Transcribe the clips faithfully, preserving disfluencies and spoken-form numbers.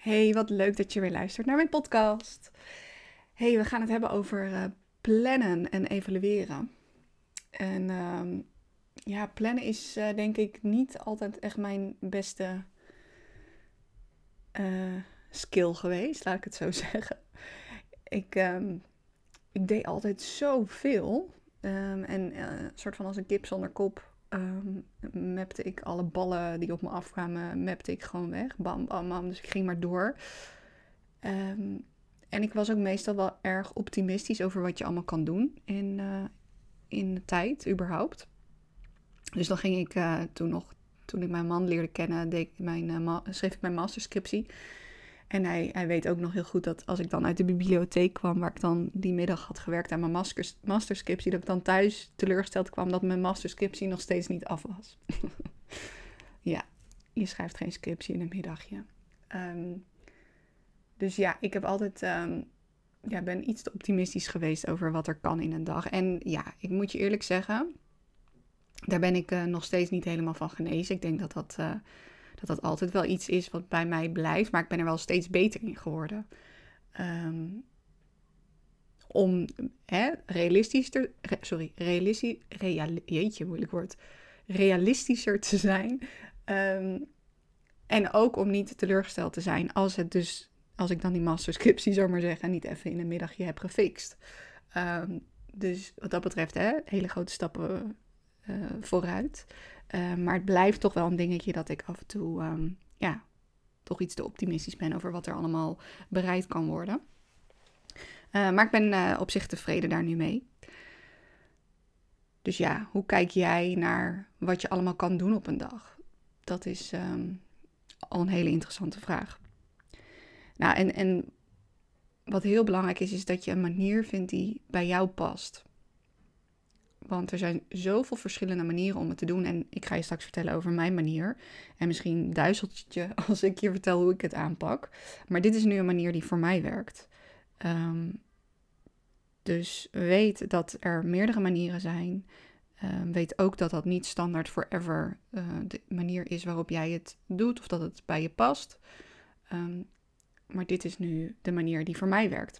Hey, wat leuk dat je weer luistert naar mijn podcast. Hey, we gaan het hebben over uh, plannen en evalueren. En uh, ja, plannen is uh, denk ik niet altijd echt mijn beste uh, skill geweest, laat ik het zo zeggen. Ik, um, ik deed altijd zoveel. Um, en uh, een soort van als een kip zonder kop um, mapte ik alle ballen die op me afkwamen, mapte ik gewoon weg. Bam, bam, bam. Dus ik ging maar door. Um, en ik was ook meestal wel erg optimistisch over wat je allemaal kan doen in, uh, in de tijd, überhaupt. Dus dan ging ik uh, toen nog, toen ik mijn man leerde kennen, deed ik mijn, uh, ma- schreef ik mijn masterscriptie. En hij, hij weet ook nog heel goed dat als ik dan uit de bibliotheek kwam, waar ik dan die middag had gewerkt aan mijn masters, masterscriptie, dat ik dan thuis teleurgesteld kwam dat mijn masterscriptie nog steeds niet af was. Ja, je schrijft geen scriptie in een middagje. Um, Dus ja, ik heb altijd, um, ja, ben iets te optimistisch geweest over wat er kan in een dag. En ja, ik moet je eerlijk zeggen, daar ben ik uh, nog steeds niet helemaal van genezen. Ik denk dat dat, uh, dat dat altijd wel iets is wat bij mij blijft. Maar ik ben er wel steeds beter in geworden. Um, om hè, realistischer, re, sorry, realistisch, real, jeetje, moeilijk woord, realistischer te zijn. Um, en ook om niet teleurgesteld te zijn als het dus... Als ik dan die masterscriptie, zou maar zeggen, niet even in een middagje heb gefixt. Um, dus wat dat betreft, hè, hele grote stappen uh, vooruit. Uh, maar het blijft toch wel een dingetje dat ik af en toe, um, ja, toch iets te optimistisch ben over wat er allemaal bereikt kan worden. Uh, maar ik ben uh, op zich tevreden daar nu mee. Dus ja, hoe kijk jij naar wat je allemaal kan doen op een dag? Dat is um, al een hele interessante vraag. Nou, en, en wat heel belangrijk is, is dat je een manier vindt die bij jou past. Want er zijn zoveel verschillende manieren om het te doen. En ik ga je straks vertellen over mijn manier. En misschien duizelt het je als ik je vertel hoe ik het aanpak. Maar dit is nu een manier die voor mij werkt. Um, dus weet dat er meerdere manieren zijn. Um, weet ook dat dat niet standaard forever uh, de manier is waarop jij het doet. Of dat het bij je past. Um, Maar dit is nu de manier die voor mij werkt.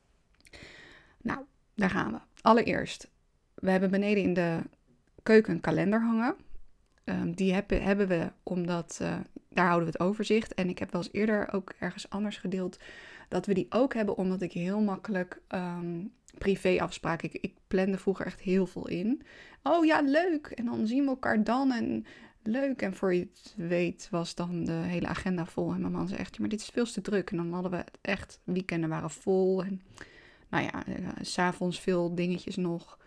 Nou, daar gaan we. Allereerst, we hebben beneden in de keuken een kalender hangen. Um, die hebben, hebben we omdat, uh, daar houden we het overzicht. En ik heb wel eens eerder ook ergens anders gedeeld dat we die ook hebben omdat ik heel makkelijk um, privéafspraken... Ik, ik plande vroeger echt heel veel in. Oh ja, leuk. En dan zien we elkaar dan en... Leuk, en voor je het weet was dan de hele agenda vol. En mijn man zei echt, maar dit is veel te druk. En dan hadden we het echt, weekenden waren vol. En nou ja, uh, 's avonds veel dingetjes nog.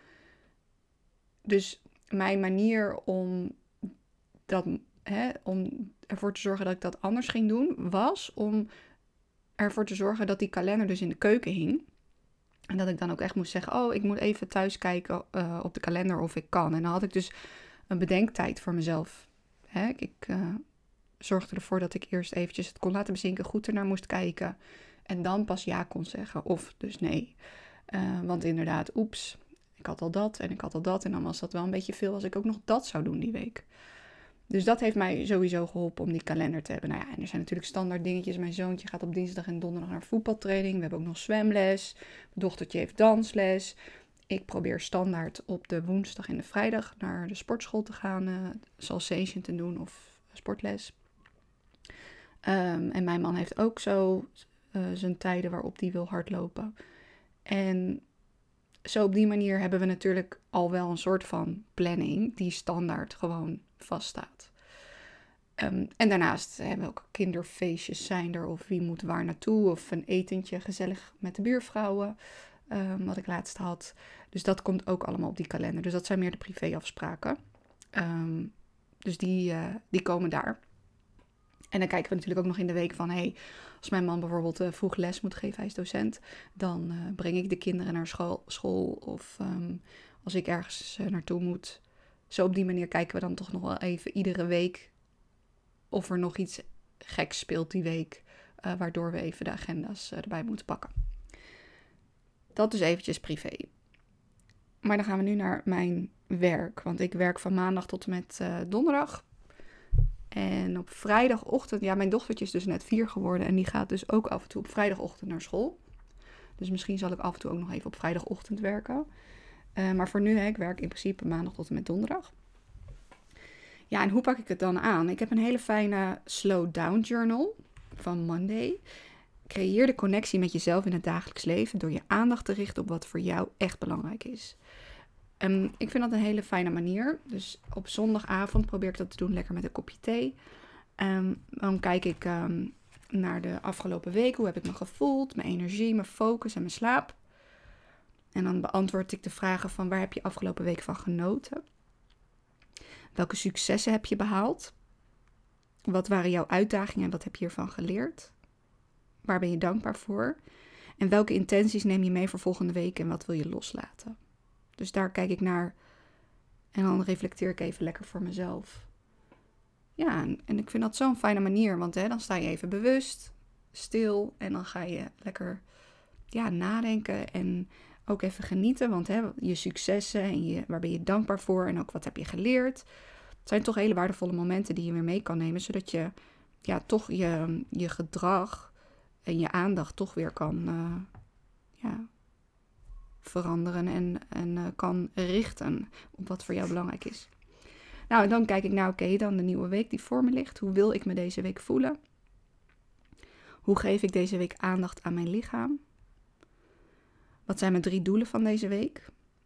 Dus mijn manier om, dat, hè, om ervoor te zorgen dat ik dat anders ging doen, was om ervoor te zorgen dat die kalender dus in de keuken hing. En dat ik dan ook echt moest zeggen, oh, ik moet even thuis kijken uh, op de kalender of ik kan. En dan had ik dus een bedenktijd voor mezelf. Hè, ik uh, zorgde ervoor dat ik eerst eventjes het kon laten bezinken, goed ernaar moest kijken. En dan pas ja kon zeggen of dus nee. Uh, want inderdaad, oeps, ik had al dat en ik had al dat. En dan was dat wel een beetje veel als ik ook nog dat zou doen die week. Dus dat heeft mij sowieso geholpen om die kalender te hebben. Nou ja, en er zijn natuurlijk standaard dingetjes. Mijn zoontje gaat op dinsdag en donderdag naar voetbaltraining. We hebben ook nog zwemles. Mijn dochtertje heeft dansles. Ik probeer standaard op de woensdag en de vrijdag naar de sportschool te gaan. Uh, salsation te doen of sportles. Um, en mijn man heeft ook zo uh, zijn tijden waarop hij wil hardlopen. En zo op die manier hebben we natuurlijk al wel een soort van planning die standaard gewoon vaststaat. Um, en daarnaast hebben we ook kinderfeestjes zijn er of wie moet waar naartoe. Of een etentje gezellig met de buurvrouwen, um, wat ik laatst had. Dus dat komt ook allemaal op die kalender. Dus dat zijn meer de privéafspraken. Um, dus die, uh, die komen daar. En dan kijken we natuurlijk ook nog in de week van... Hey, als mijn man bijvoorbeeld uh, vroeg les moet geven, hij is docent... dan uh, breng ik de kinderen naar school. school of um, als ik ergens uh, naartoe moet. Zo op die manier kijken we dan toch nog wel even iedere week... of er nog iets geks speelt die week... Uh, waardoor we even de agenda's uh, erbij moeten pakken. Dat dus eventjes privé. Maar dan gaan we nu naar mijn werk. Want ik werk van maandag tot en met uh, donderdag... En op vrijdagochtend, ja, mijn dochtertje is dus net vier geworden. En die gaat dus ook af en toe op vrijdagochtend naar school. Dus misschien zal ik af en toe ook nog even op vrijdagochtend werken. Uh, maar voor nu, hè, ik werk in principe maandag tot en met donderdag. Ja, en hoe pak ik het dan aan? Ik heb een hele fijne slow down journal van Monday. Creëer de connectie met jezelf in het dagelijks leven door je aandacht te richten op wat voor jou echt belangrijk is. Um, ik vind dat een hele fijne manier. Dus op zondagavond probeer ik dat te doen, lekker met een kopje thee. Um, dan kijk ik um, naar de afgelopen week. Hoe heb ik me gevoeld? Mijn energie, mijn focus en mijn slaap. En dan beantwoord ik de vragen van waar heb je afgelopen week van genoten? Welke successen heb je behaald? Wat waren jouw uitdagingen en wat heb je hiervan geleerd? Waar ben je dankbaar voor? En welke intenties neem je mee voor volgende week en wat wil je loslaten? Dus daar kijk ik naar en dan reflecteer ik even lekker voor mezelf. Ja, en, en ik vind dat zo'n fijne manier, want hè, dan sta je even bewust, stil en dan ga je lekker ja, nadenken en ook even genieten. Want hè, je successen en je, waar ben je dankbaar voor en ook wat heb je geleerd. Het zijn toch hele waardevolle momenten die je weer mee kan nemen, zodat je ja, toch je, je gedrag en je aandacht toch weer kan uh, ja, veranderen en, en uh, kan richten op wat voor jou belangrijk is. Nou, en dan kijk ik naar, oké, okay, dan de nieuwe week die voor me ligt. Hoe wil ik me deze week voelen? Hoe geef ik deze week aandacht aan mijn lichaam? Wat zijn mijn drie doelen van deze week?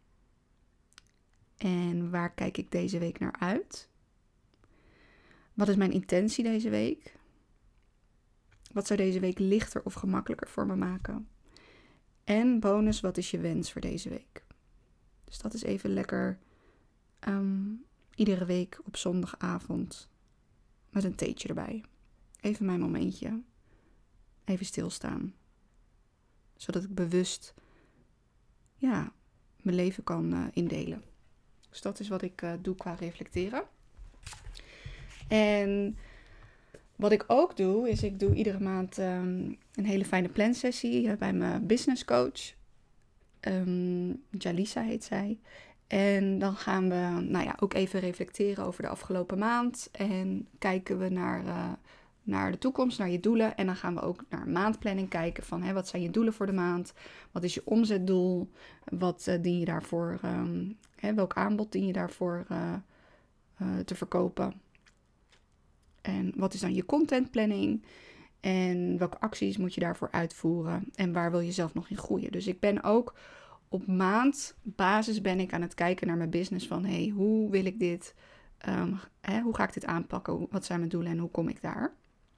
En waar kijk ik deze week naar uit? Wat is mijn intentie deze week? Wat zou deze week lichter of gemakkelijker voor me maken? En bonus, wat is je wens voor deze week? Dus dat is even lekker um, iedere week op zondagavond met een theetje erbij. Even mijn momentje. Even stilstaan. Zodat ik bewust ja, mijn leven kan uh, indelen. Dus dat is wat ik uh, doe qua reflecteren. En wat ik ook doe, is ik doe iedere maand um, een hele fijne plansessie uh, bij mijn business coach. Um, Jalisa heet zij. En dan gaan we nou ja, ook even reflecteren over de afgelopen maand. En kijken we naar, uh, naar de toekomst, naar je doelen. En dan gaan we ook naar maandplanning kijken van hè, wat zijn je doelen voor de maand? Wat is je omzetdoel? Wat uh, dien je daarvoor? Um, hè, welk aanbod dien je daarvoor uh, uh, te verkopen? En wat is dan je contentplanning? En welke acties moet je daarvoor uitvoeren? En waar wil je zelf nog in groeien? Dus ik ben ook op maandbasis ben ik aan het kijken naar mijn business van hey, hoe wil ik dit? Um, hè, hoe ga ik dit aanpakken? Wat zijn mijn doelen en hoe kom ik daar?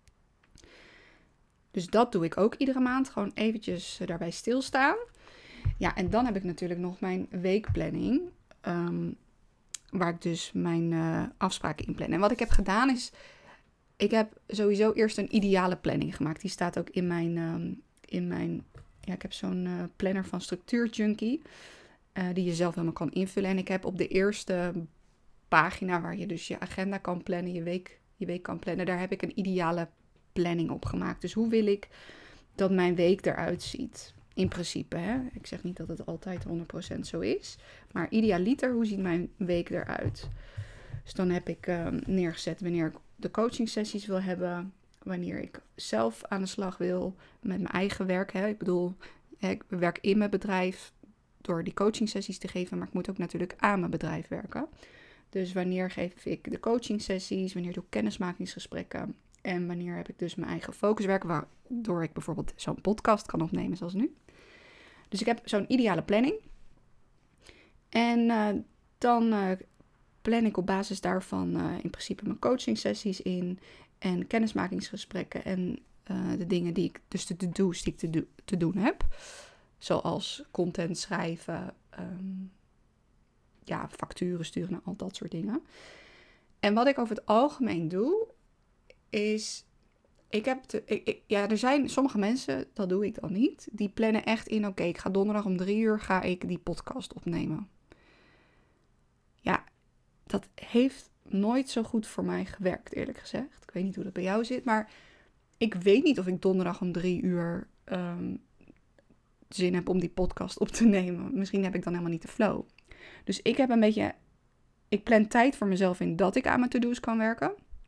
Dus dat doe ik ook iedere maand. Gewoon eventjes uh, daarbij stilstaan. Ja, en dan heb ik natuurlijk nog mijn weekplanning. Um, waar ik dus mijn uh, afspraken in plan. En wat ik heb gedaan is, ik heb sowieso eerst een ideale planning gemaakt. Die staat ook in mijn, um, in mijn ja, ik heb zo'n uh, planner van Structuur Junkie. Uh, die je zelf helemaal kan invullen. En ik heb op de eerste pagina waar je dus je agenda kan plannen, je week, je week kan plannen. Daar heb ik een ideale planning op gemaakt. Dus hoe wil ik dat mijn week eruit ziet? In principe, hè. Ik zeg niet dat het altijd honderd procent zo is. Maar idealiter, hoe ziet mijn week eruit? Dus dan heb ik uh, neergezet wanneer ik de coaching sessies wil hebben. Wanneer ik zelf aan de slag wil met mijn eigen werk. Hè. Ik bedoel, ik werk in mijn bedrijf door die coaching sessies te geven. Maar ik moet ook natuurlijk aan mijn bedrijf werken. Dus wanneer geef ik de coaching sessies? Wanneer doe ik kennismakingsgesprekken? En wanneer heb ik dus mijn eigen focuswerk. Waardoor ik bijvoorbeeld zo'n podcast kan opnemen zoals nu. Dus ik heb zo'n ideale planning. En uh, dan uh, plan ik op basis daarvan uh, in principe mijn coaching sessies in. En kennismakingsgesprekken en uh, de dingen die ik, dus de to-do's die ik te, do, te doen heb. Zoals content schrijven, um, ja, facturen sturen en al dat soort dingen. En wat ik over het algemeen doe, is, ik heb, te, ik, ik, ja, er zijn sommige mensen, dat doe ik dan niet, die plannen echt in, oké, okay, ik ga donderdag om drie uur ga ik die podcast opnemen. Ja, dat heeft nooit zo goed voor mij gewerkt, eerlijk gezegd. Ik weet niet hoe dat bij jou zit, maar ik weet niet of ik donderdag om drie uur um, zin heb om die podcast op te nemen. Misschien heb ik dan helemaal niet de flow. Dus ik heb een beetje, ik plan tijd voor mezelf in dat ik aan mijn to-do's kan werken.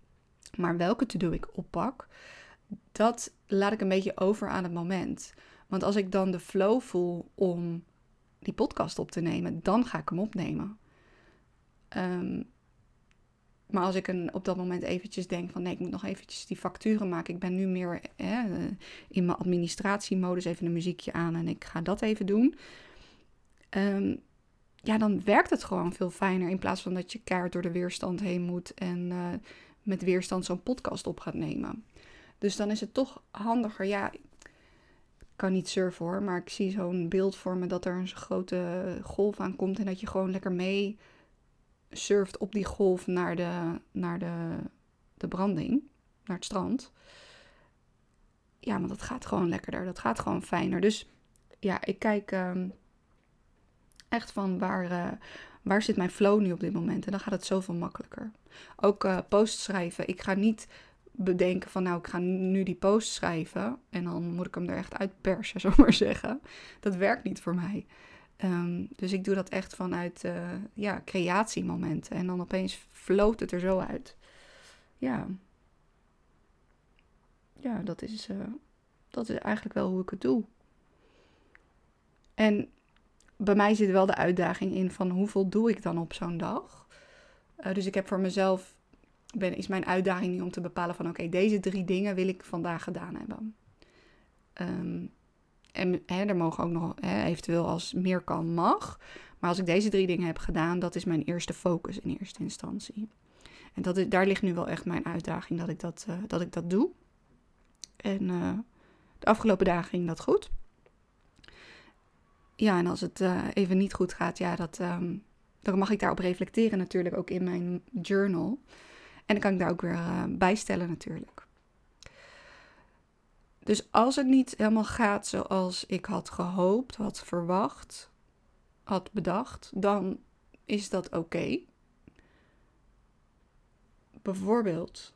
Maar welke to-do ik oppak, dat laat ik een beetje over aan het moment. Want als ik dan de flow voel om die podcast op te nemen, dan ga ik hem opnemen. Um, maar als ik een, op dat moment eventjes denk van nee, ik moet nog eventjes die facturen maken. Ik ben nu meer hè, in mijn administratiemodus, even een muziekje aan en ik ga dat even doen. Um, ja, dan werkt het gewoon veel fijner in plaats van dat je keihard door de weerstand heen moet en uh, met weerstand zo'n podcast op gaat nemen. Dus dan is het toch handiger. Ja, ik kan niet surfen hoor, maar ik zie zo'n beeld voor me dat er een grote golf aankomt en dat je gewoon lekker mee surft op die golf naar de, naar de, de branding, naar het strand. Ja, maar dat gaat gewoon lekkerder, dat gaat gewoon fijner. Dus ja, ik kijk um, echt van waar, uh, waar zit mijn flow nu op dit moment en dan gaat het zoveel makkelijker. Ook uh, posts schrijven, ik ga niet bedenken van nou, ik ga nu die post schrijven en dan moet ik hem er echt uitpersen, zo maar zeggen. Dat werkt niet voor mij. Um, dus ik doe dat echt vanuit uh, ja, creatiemomenten en dan opeens floot het er zo uit. Ja, ja dat, is, uh, dat is eigenlijk wel hoe ik het doe. En bij mij zit wel de uitdaging in van hoeveel doe ik dan op zo'n dag. Uh, dus ik heb voor mezelf Ben, is mijn uitdaging nu om te bepalen van oké, okay, deze drie dingen wil ik vandaag gedaan hebben. Um, en hè, er mogen ook nog hè, eventueel als meer kan mag. Maar als ik deze drie dingen heb gedaan, dat is mijn eerste focus in eerste instantie. En dat is, daar ligt nu wel echt mijn uitdaging dat ik dat, uh, dat, ik dat doe. En uh, de afgelopen dagen ging dat goed. Ja, en als het uh, even niet goed gaat, ja, dat, um, dan mag ik daarop reflecteren natuurlijk ook in mijn journal. En dan kan ik daar ook weer uh, bij stellen natuurlijk. Dus als het niet helemaal gaat zoals ik had gehoopt, had verwacht, had bedacht, dan is dat oké. Okay. Bijvoorbeeld,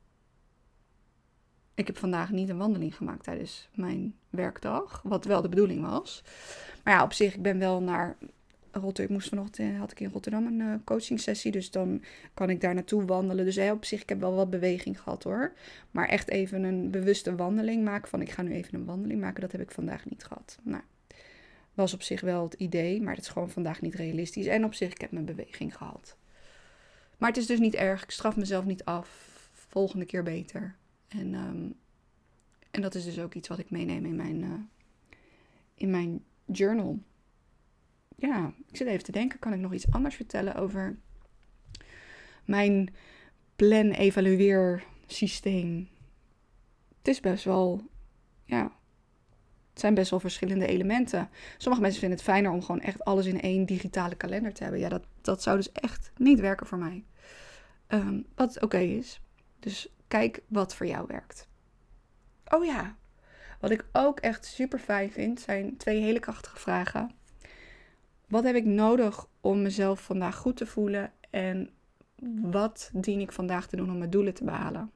ik heb vandaag niet een wandeling gemaakt tijdens mijn werkdag, wat wel de bedoeling was. Maar ja, op zich, ik ben wel naar Rotterdam. Ik moest vanochtend, had ik in Rotterdam een uh, coaching sessie, dus dan kan ik daar naartoe wandelen. Dus hey, op zich, ik heb wel wat beweging gehad hoor. Maar echt even een bewuste wandeling maken van ik ga nu even een wandeling maken, dat heb ik vandaag niet gehad. Nou, was op zich wel het idee, maar dat is gewoon vandaag niet realistisch. En op zich, ik heb mijn beweging gehad. Maar het is dus niet erg, ik straf mezelf niet af. Volgende keer beter. En, um, en dat is dus ook iets wat ik meeneem in mijn, uh, in mijn journal. Ja, ik zit even te denken, kan ik nog iets anders vertellen over mijn plan-evalueer systeem? Het is best wel, ja, het zijn best wel verschillende elementen. Sommige mensen vinden het fijner om gewoon echt alles in één digitale kalender te hebben. Ja, dat, dat zou dus echt niet werken voor mij. Um, wat oké okay is. Dus kijk wat voor jou werkt. Oh ja, wat ik ook echt super fijn vind, zijn twee hele krachtige vragen. Wat heb ik nodig om mezelf vandaag goed te voelen en wat dien ik vandaag te doen om mijn doelen te behalen?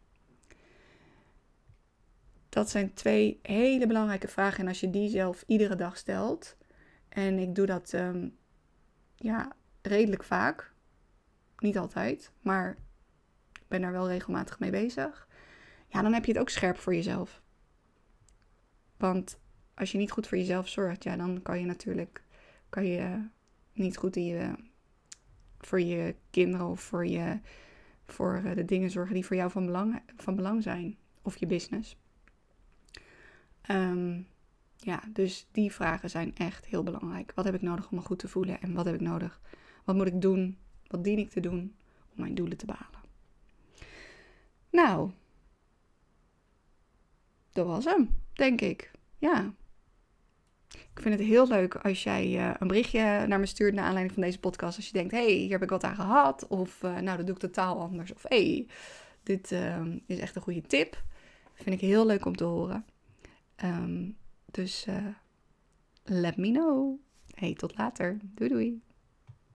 Dat zijn twee hele belangrijke vragen en als je die zelf iedere dag stelt, en ik doe dat um, ja, redelijk vaak, niet altijd, maar ik ben daar wel regelmatig mee bezig, ja, dan heb je het ook scherp voor jezelf. Want als je niet goed voor jezelf zorgt, ja, dan kan je natuurlijk kan je niet goed in je, voor je kinderen of voor, je, voor de dingen zorgen die voor jou van belang, van belang zijn. Of je business. Um, ja, dus die vragen zijn echt heel belangrijk. Wat heb ik nodig om me goed te voelen? En wat heb ik nodig? Wat moet ik doen? Wat dien ik te doen om mijn doelen te behalen? Nou, dat was hem, denk ik. Ja. Ik vind het heel leuk als jij uh, een berichtje naar me stuurt naar aanleiding van deze podcast. Als je denkt, hé, hey, hier heb ik wat aan gehad. Of uh, nou, dat doe ik totaal anders. Of hé, hey, dit uh, is echt een goede tip. Vind ik heel leuk om te horen. Um, dus uh, let me know. Hey, tot later. Doei doei.